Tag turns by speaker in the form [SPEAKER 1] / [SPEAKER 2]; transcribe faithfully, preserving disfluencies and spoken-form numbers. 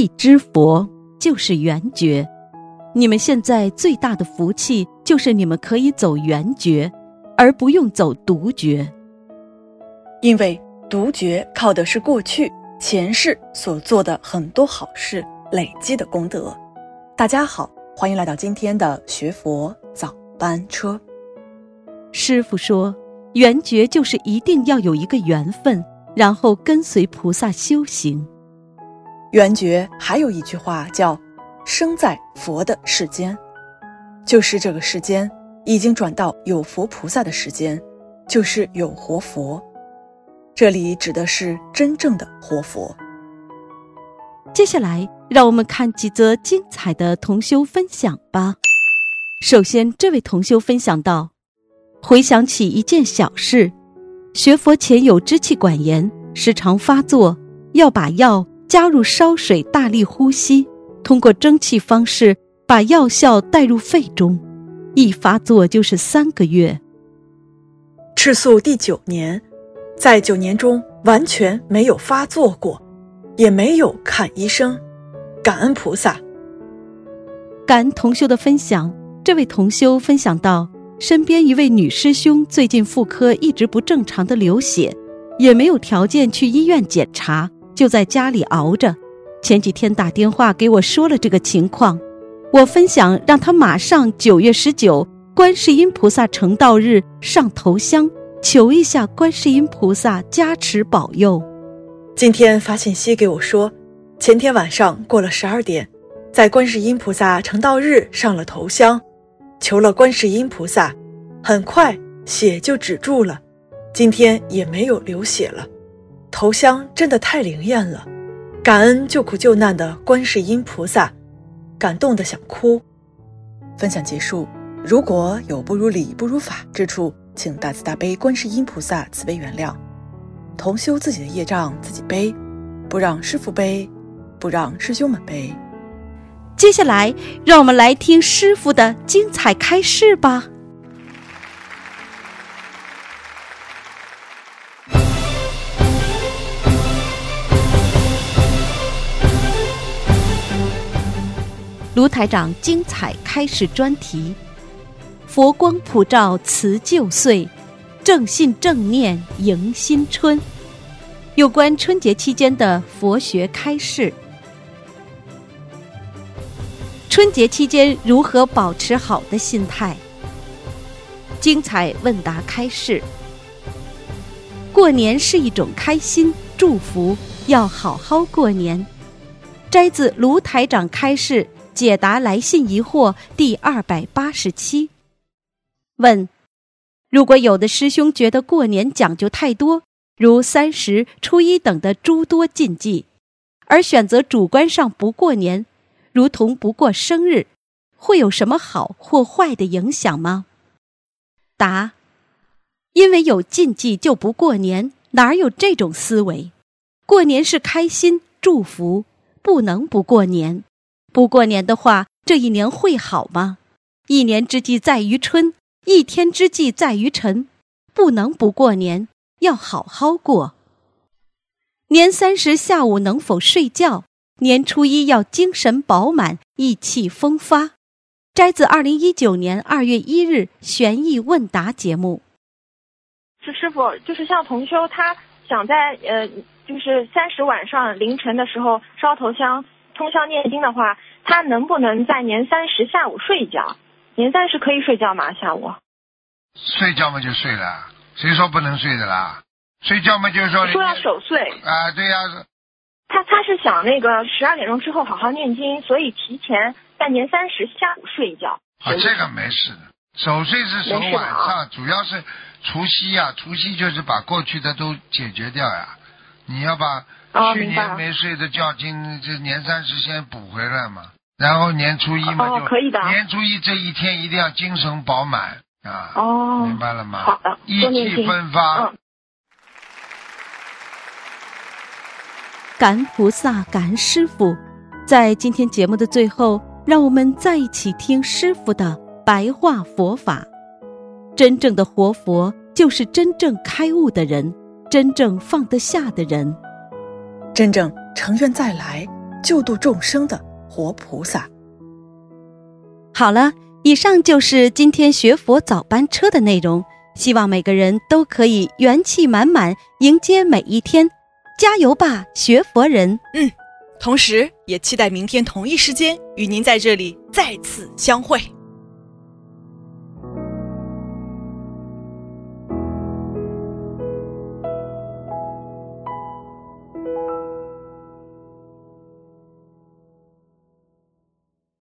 [SPEAKER 1] 一知佛，就是圆觉。你们现在最大的福气就是你们可以走圆觉，而不用走独觉。
[SPEAKER 2] 因为独觉靠的是过去前世所做的很多好事累积的功德。大家好，欢迎来到今天的学佛早班车。
[SPEAKER 1] 师父说，圆觉就是一定要有一个缘分，然后跟随菩萨修行。
[SPEAKER 2] 圆觉还有一句话叫生在佛的世间，就是这个世间已经转到有佛菩萨的时间，就是有活佛。这里指的是真正的活佛。
[SPEAKER 1] 接下来让我们看几则精彩的同修分享吧。首先，这位同修分享到，回想起一件小事，学佛前有支气管炎，时常发作，要把药加入烧水，大力呼吸，通过蒸汽方式把药效带入肺中，一发作就是三个月。
[SPEAKER 2] 吃素第九年，在九年中完全没有发作过，也没有看医生，感恩菩萨。
[SPEAKER 1] 感恩同修的分享。这位同修分享到，身边一位女师兄最近妇科一直不正常的流血，也没有条件去医院检查，就在家里熬着。前几天打电话给我说了这个情况，我分享让她马上九月十九观世音菩萨成道日上头香，求一下观世音菩萨加持保佑。
[SPEAKER 2] 今天发信息给我说，前天晚上过了十二点，在观世音菩萨成道日上了头香，求了观世音菩萨，很快血就止住了，今天也没有流血了。头香真的太灵验了，感恩救苦救难的观世音菩萨，感动得想哭。分享结束，如果有不如理不如法之处，请大慈大悲观世音菩萨慈悲原谅。同修自己的业障自己背，不让师父背，不让师兄们背。
[SPEAKER 1] 接下来让我们来听师父的精彩开示吧。卢台长精彩开示专题，佛光普照辞旧岁，正信正念迎新春。有关春节期间的佛学开示。春节期间如何保持好的心态？精彩问答开示。过年是一种开心祝福，要好好过年。摘自卢台长开示解答来信疑惑第二百八十七。问：如果有的师兄觉得过年讲究太多，如三十、初一等的诸多禁忌，而选择主观上不过年，如同不过生日，会有什么好或坏的影响吗？答：因为有禁忌就不过年，哪有这种思维？过年是开心祝福，不能不过年。不过年的话，这一年会好吗？一年之计在于春，一天之计在于晨，不能不过年，要好好过。年三十下午能否睡觉？年初一要精神饱满，意气风发。摘自二零一九年二月一日悬疑问答节目。
[SPEAKER 3] 是师傅，就是像同修他想在呃，就是三十晚上凌晨的时候烧头香、通宵念经的话，他能不能在年三十下午睡觉？年三十可以睡觉吗？下午
[SPEAKER 4] 睡觉嘛就睡了，谁说不能睡的啦？睡觉嘛就是说
[SPEAKER 3] 说要守岁
[SPEAKER 4] 啊，对呀、啊。
[SPEAKER 3] 他他是想那个十二点钟之后好好念经，所以提前在年三十下午睡一觉。
[SPEAKER 4] 啊，这个没事的，守岁是守晚上，啊、主要是除夕呀、啊，除夕就是把过去的都解决掉呀。你要把去年没睡的觉，今这年三十先补回来嘛，然后年初一嘛就、
[SPEAKER 3] 哦、可以的。
[SPEAKER 4] 年初一这一天一定要精神饱满啊。
[SPEAKER 3] 哦，
[SPEAKER 4] 明白了吗？
[SPEAKER 3] 好的，
[SPEAKER 4] 意气风发。
[SPEAKER 3] 嗯。
[SPEAKER 1] 感恩菩萨，感恩师父。在今天节目的最后，让我们再一起听师父的白话佛法。真正的活佛就是真正开悟的人，真正放得下的人。
[SPEAKER 2] 真正成愿再来， 救度众生的活菩萨。
[SPEAKER 1] 好了，以上就是今天学佛早班车的内容，希望每个人都可以元气满满迎接每一天，加油吧，学佛人！
[SPEAKER 2] 嗯，同时也期待明天同一时间与您在这里再次相会。